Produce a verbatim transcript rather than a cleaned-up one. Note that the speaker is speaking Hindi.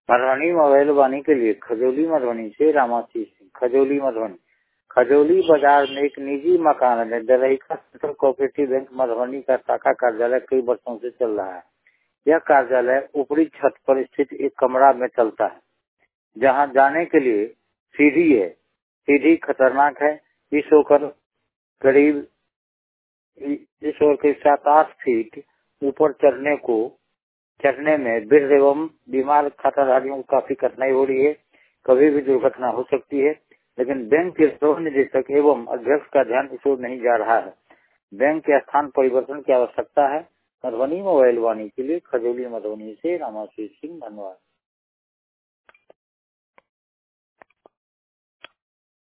मधुबनी मोबाइल वाणी के लिए खजौली मधुबनी से रामाशीष सिंह। खजौली मधुबनी। खजौली बाजार में एक निजी मकान में दरहिका सेंट्रल कोऑपरेटिव बैंक मधुबनी का शाखा कार्यालय कई वर्षों से चल रहा है। यह कार्यालय ऊपरी छत पर स्थित एक कमरा में चलता है, जहां जाने के लिए सीढ़ी है। सीढ़ी खतरनाक है। इस ओर करीब इस ओर के सात आठ फीट ऊपर चढ़ने को चढ़ने में वृद्ध एवं बीमार खाताधारियों को काफी कठिनाई हो रही है। कभी भी दुर्घटना हो सकती है, लेकिन बैंक के प्रबंध निदेशक एवं अध्यक्ष का ध्यान इस ओर नहीं जा रहा है। बैंक के स्थान परिवर्तन की आवश्यकता है। मधुबनी मोबाइल वाणी के लिए खजौली मधुबनी से रामाशीष सिंह। धन्यवाद।